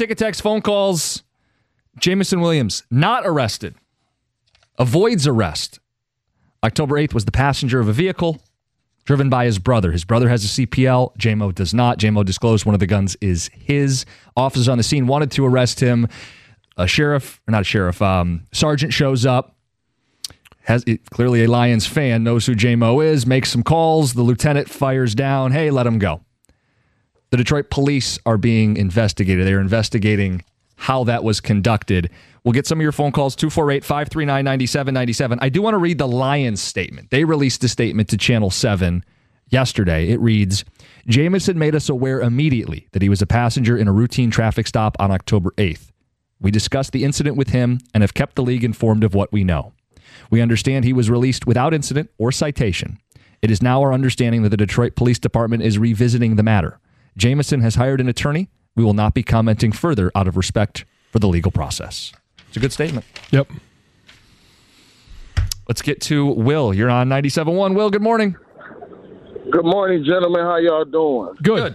ticket, text, phone calls. Jamison Williams, not arrested. Avoids arrest. October 8th was the passenger of a vehicle driven by his brother. His brother has a CPL. J-Mo does not. J-Mo disclosed one of the guns is his. Officers on the scene wanted to arrest him. Sergeant shows up. Clearly a Lions fan, knows who J-Mo is, makes some calls. The lieutenant fires down. Hey, let him go. The Detroit police are being investigated. They're investigating how that was conducted. We'll get some of your phone calls, 248-539-9797. I do want to read the Lions statement. They released a statement to Channel 7 yesterday. It reads, Jamison made us aware immediately that he was a passenger in a routine traffic stop on October 8th. We discussed the incident with him and have kept the league informed of what we know. We understand he was released without incident or citation. It is now our understanding that the Detroit Police Department is revisiting the matter. Jamison has hired an attorney. We will not be commenting further out of respect for the legal process. It's a good statement. Yep. Let's get to Will. You're on 97.1. Will, good morning. Good morning, gentlemen. How y'all doing? Good.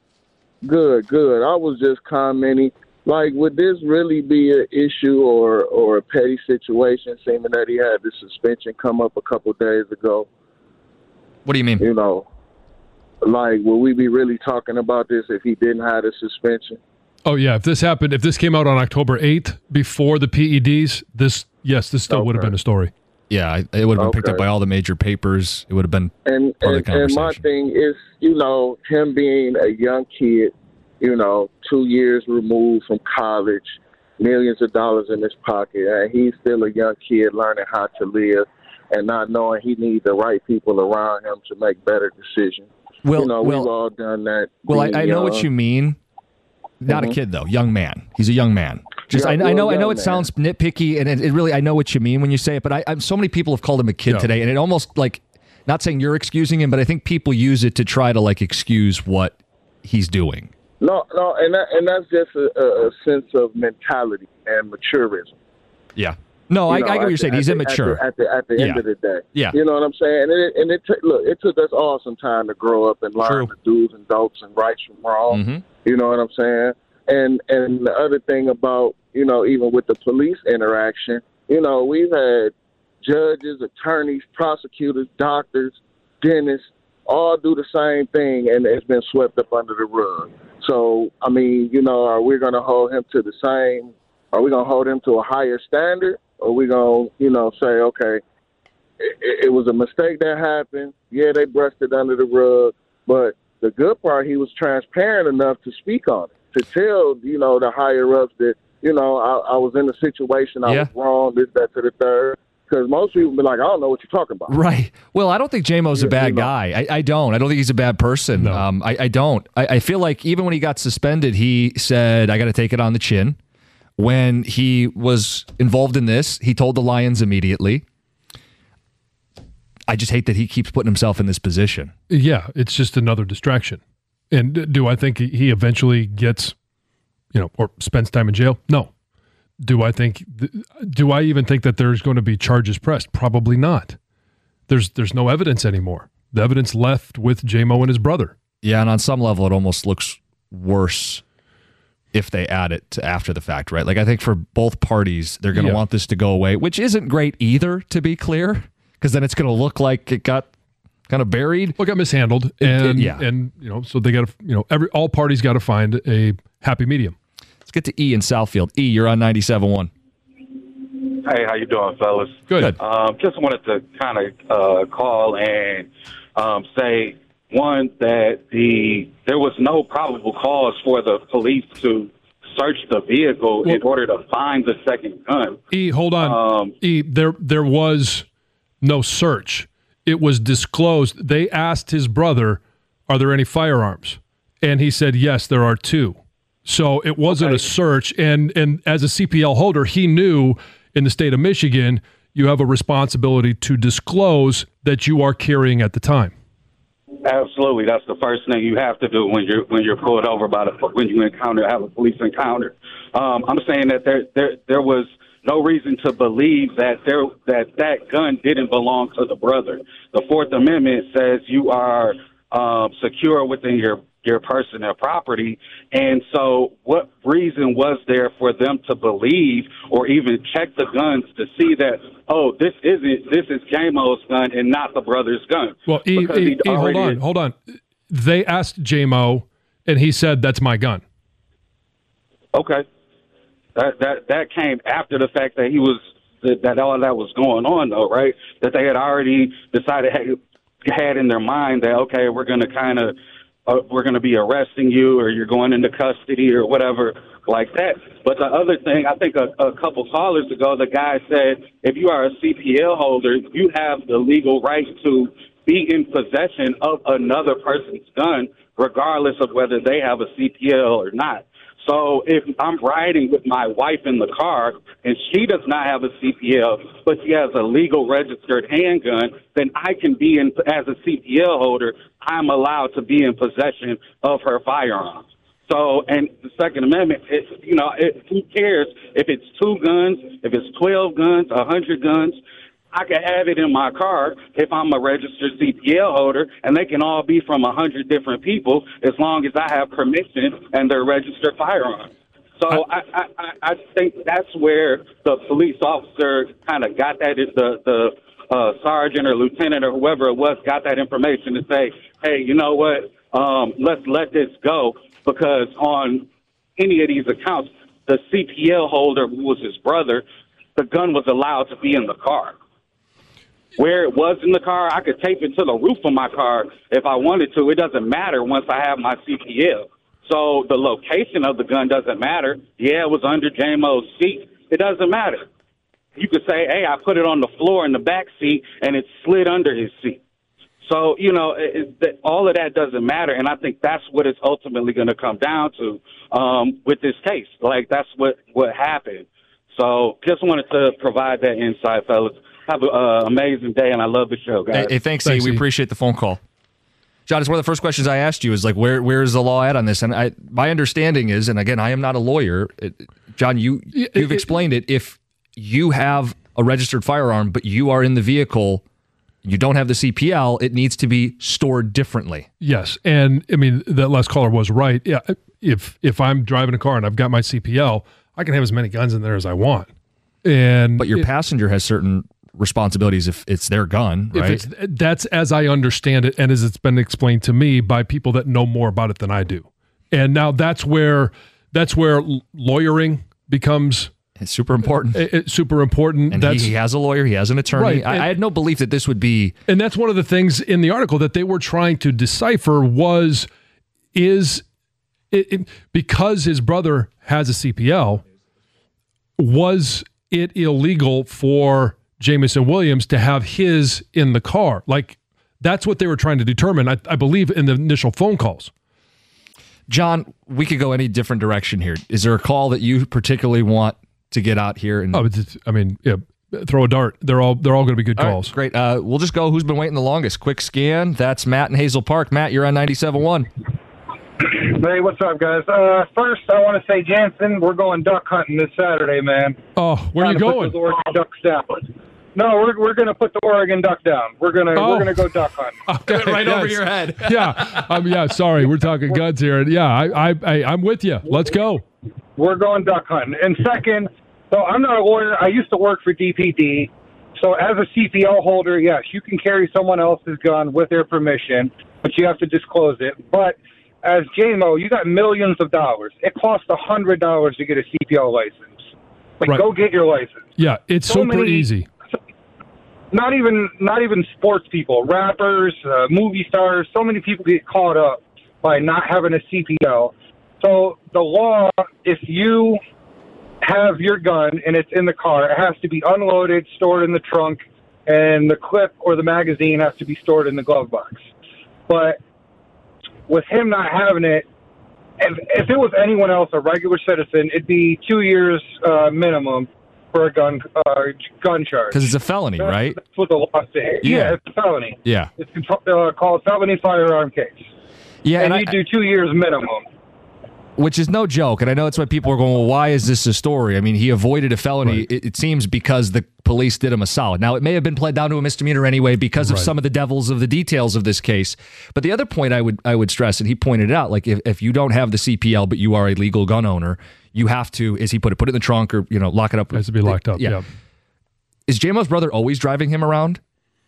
Good. I was just commenting, like, would this really be an issue or a petty situation, seeming that he had the suspension come up a couple days ago? What do you mean? You know, like, will we be really talking about this if he didn't have the suspension? Oh, yeah. If this came out on October 8th before the PEDs, this still would have been a story. Yeah, it would have been picked up by all the major papers. It would have been part of the conversation. And my thing is, you know, him being a young kid, you know, 2 years removed from college, millions of dollars in his pocket, and he's still a young kid learning how to live and not knowing he needs the right people around him to make better decisions. We've all done that. Well, I know what you mean. Not a kid, though. Young man. He's a young man. I know it sounds nitpicky, and it really, I know what you mean when you say it, but so many people have called him a kid today, and it almost, like, not saying you're excusing him, but I think people use it to try to, like, excuse what he's doing. No, and that's just a sense of mentality and maturism. Yeah. No, I get what you're saying. He's immature. At the end of the day. Yeah. You know what I'm saying? And it took us all some time to grow up and learn the do's and don'ts and rights from wrong. Mm-hmm. You know what I'm saying? And the other thing about, you know, even with the police interaction, you know, we've had judges, attorneys, prosecutors, doctors, dentists, all do the same thing, and it's been swept up under the rug. So, I mean, you know, are we going to hold him to the same? Are we going to hold him to a higher standard? Or are we going to, you know, say, okay, it was a mistake that happened. Yeah, they brushed it under the rug. But the good part, he was transparent enough to speak on it, to tell, you know, the higher-ups that, you know, I was in a situation, I was wrong, this, that, to the third. Because most people be like, I don't know what you're talking about. Right. Well, I don't think J-Mo's a bad guy. I don't. I don't think he's a bad person. No. I don't. I feel like even when he got suspended, he said, I got to take it on the chin. When he was involved in this, he told the Lions immediately. I just hate that he keeps putting himself in this position. Yeah, it's just another distraction. And do I think he eventually gets, you know, or spends time in jail? No. Do I even think that there's going to be charges pressed? Probably not. There's no evidence anymore. The evidence left with J-Mo and his brother. Yeah, and on some level, it almost looks worse if they add it to after the fact, right? Like, I think for both parties, they're going to want this to go away, which isn't great either, to be clear, because then it's going to look like it got kind of buried. Well, it got mishandled, and you know, so they got to, you know, all parties got to find a happy medium. Let's get to E in Southfield. E, you're on 97.1. Hey, how you doing, fellas? Good. Just wanted to kind of call and say, one, that there was no probable cause for the police to search the vehicle in order to find the second gun. E, hold on. There was no search. It was disclosed. They asked his brother, are there any firearms? And he said, yes, there are two. So it wasn't a search. And as a CPL holder, he knew in the state of Michigan, you have a responsibility to disclose that you are carrying at the time. Absolutely, that's the first thing you have to do when you're pulled over when you have a police encounter. I'm saying that there was no reason to believe that that gun didn't belong to the brother. The Fourth Amendment says you are secure within your personal property. And so what reason was there for them to believe or even check the guns to see that, oh, this is J-Mo's gun and not the brother's gun? Well, hold on. They asked J-Mo, and he said, that's my gun. Okay. That came after the fact that that all that was going on, though, right? That they had already decided, had in their mind that, okay, we're going to be arresting you, or you're going into custody or whatever like that. But the other thing, I think a couple callers ago, the guy said, if you are a CPL holder, you have the legal right to be in possession of another person's gun, regardless of whether they have a CPL or not. So if I'm riding with my wife in the car and she does not have a CPL, but she has a legal registered handgun, then I can be as a CPL holder, I'm allowed to be in possession of her firearm. So, and the Second Amendment, who cares if it's 2 guns, if it's 12 guns, 100 guns? I can have it in my car if I'm a registered CPL holder, and they can all be from 100 different people as long as I have permission and they're registered firearms. So I think that's where the police officer kind of got that, the sergeant or lieutenant or whoever it was got that information to say, hey, you know what, let's let this go, because on any of these accounts, the CPL holder, who was his brother, the gun was allowed to be in the car. Where it was in the car, I could tape it to the roof of my car if I wanted to. It doesn't matter once I have my CPL. So the location of the gun doesn't matter. Yeah, it was under J-Mo's seat. It doesn't matter. You could say, hey, I put it on the floor in the back seat, and it slid under his seat. So, all of that doesn't matter, and I think that's what it's ultimately going to come down to with this case. Like, that's what happened. So just wanted to provide that insight, fellas. Have an amazing day, and I love the show, guys. Hey, thanks, E. We appreciate the phone call. John, it's one of the first questions I asked you is, like, where is the law at on this? And my understanding is, and again, I am not a lawyer. John, you've explained it. If you have a registered firearm, but you are in the vehicle, you don't have the CPL, it needs to be stored differently. Yes, and, I mean, that last caller was right. Yeah, if I'm driving a car and I've got my CPL, I can have as many guns in there as I want. But your passenger has certain responsibilities if it's their gun, right? That's as I understand it, and as it's been explained to me by people that know more about it than I do. And now that's where lawyering becomes super important. It's super important. And he has a lawyer. He has an attorney. Right. I had no belief that this would be. And that's one of the things in the article that they were trying to decipher is because his brother has a CPL, was it illegal for Jamison Williams to have his in the car? Like, that's what they were trying to determine, I believe, in the initial phone calls. John, we could go any different direction here. Is there a call that you particularly want to get out here? Throw a dart. They're all going to be good calls. Right, great. We'll just go who's been waiting the longest. Quick scan. That's Matt in Hazel Park. Matt, you're on 97.1. Hey, what's up, guys? First, I want to say, Jansen, we're going duck hunting this Saturday, man. Oh, where are you going? Put the Oregon ducks down. No, we're going to put the Oregon duck down. We're going to go duck hunting. Okay, right over your head. Yeah. Sorry, we're talking guns here. Yeah, I'm with you. Let's go. We're going duck hunting. And second, so I'm not a lawyer. I used to work for DPD. So as a CPL holder, yes, you can carry someone else's gun with their permission, but you have to disclose it. But as J-Mo, you got millions of dollars. It costs $100 to get a CPL license. Go get your license. Yeah, it's super easy. Not even sports people, rappers, movie stars. So many people get caught up by not having a CPL. So the law, if you have your gun and it's in the car, it has to be unloaded, stored in the trunk, and the clip or the magazine has to be stored in the glove box. But with him not having it, if it was anyone else, a regular citizen, it'd be 2 years minimum for a gun charge. Because it's a felony, right? That's what the law says. Yeah, it's a felony. Yeah. It's called felony firearm case. Yeah, and you do 2 years minimum. Which is no joke, and I know that's why people are going, well, why is this a story? I mean, he avoided a felony, Right. it seems, because the police did him a solid. Now, it may have been pled down to a misdemeanor anyway because of some of the devils of the details of this case. But the other point I would stress, and he pointed it out, like if you don't have the CPL but you are a legal gun owner, you have to, as he put it in the trunk or lock it up. It has to be locked up. Yeah. Is J-Mo's brother always driving him around?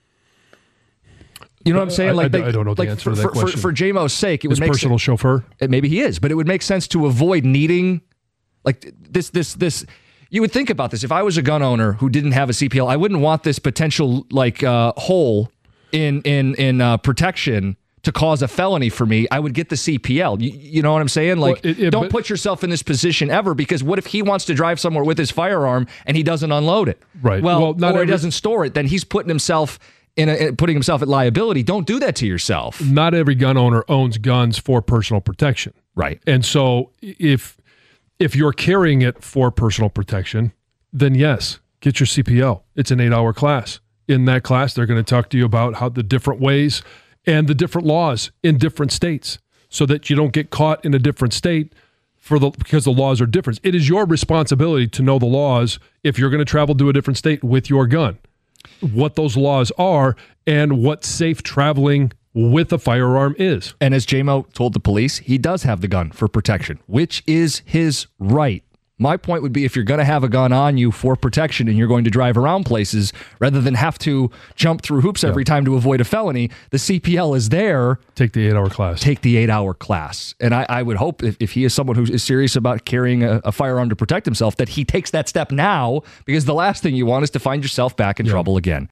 You know what I'm saying? Like, I don't know the answer to that question. For J-Mo's sake, it would make personal chauffeur. Maybe he is, but it would make sense to avoid needing like this. You would think about this. If I was a gun owner who didn't have a CPL, I wouldn't want this potential hole in protection to cause a felony for me. I would get the CPL. You know what I'm saying? Like, don't put yourself in this position ever, because what if he wants to drive somewhere with his firearm and he doesn't unload it? Right. Well, or he doesn't store it, then he's putting himself at liability. Don't do that to yourself. Not every gun owner owns guns for personal protection. Right. And so if you're carrying it for personal protection, then yes, get your CPL. It's an 8-hour class. In that class, they're going to talk to you about how the different ways and the different laws in different states, so that you don't get caught in a different state because the laws are different. It is your responsibility to know the laws if you're going to travel to a different state with your gun, what those laws are, and what safe traveling with a firearm is. And as J-Mo told the police, he does have the gun for protection, which is his right. My point would be, if you're going to have a gun on you for protection and you're going to drive around places, rather than have to jump through hoops every time to avoid a felony, the CPL is there. Take the 8-hour class. Take the 8-hour class. And I would hope, if he is someone who is serious about carrying a firearm to protect himself, that he takes that step now, because the last thing you want is to find yourself back in trouble again.